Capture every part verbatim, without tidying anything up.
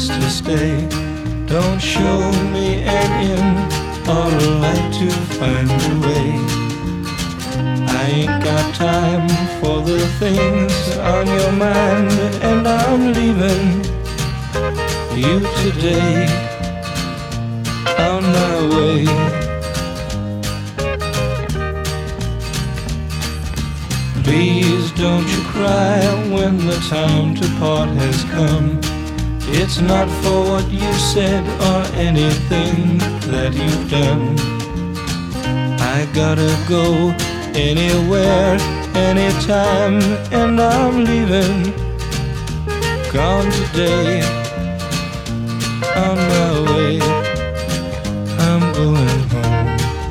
place to stay. Don't show me an end, or I'd like to find a way. I ain't got time for the things on your mind, and I'm leaving you today on my way. Please don't you cry when the time to part has come. It's not for what you said or anything that you've done. I gotta go anywhere, anytime, and I'm leaving, gone today, on my way, I'm going home.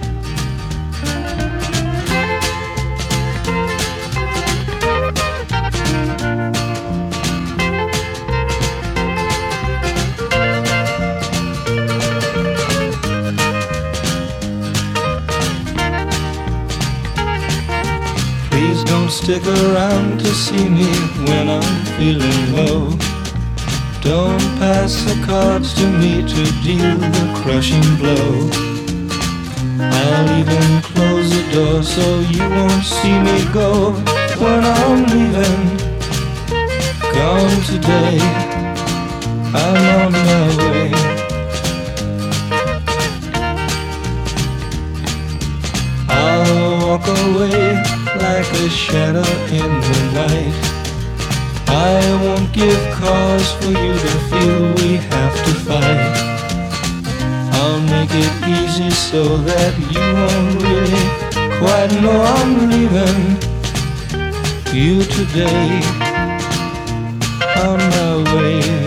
Please don't stick around to see me when I'm feeling low. Don't pass the cards to me to deal the crushing blow. I'll even close the door so you won't see me go when I'm leaving, gone today, I'm on my way. I'll walk away like a shadow in the night. I won't give cause for you to feel we have to fight. I'll make it easy so that you won't really quite know I'm leaving you today, on my way.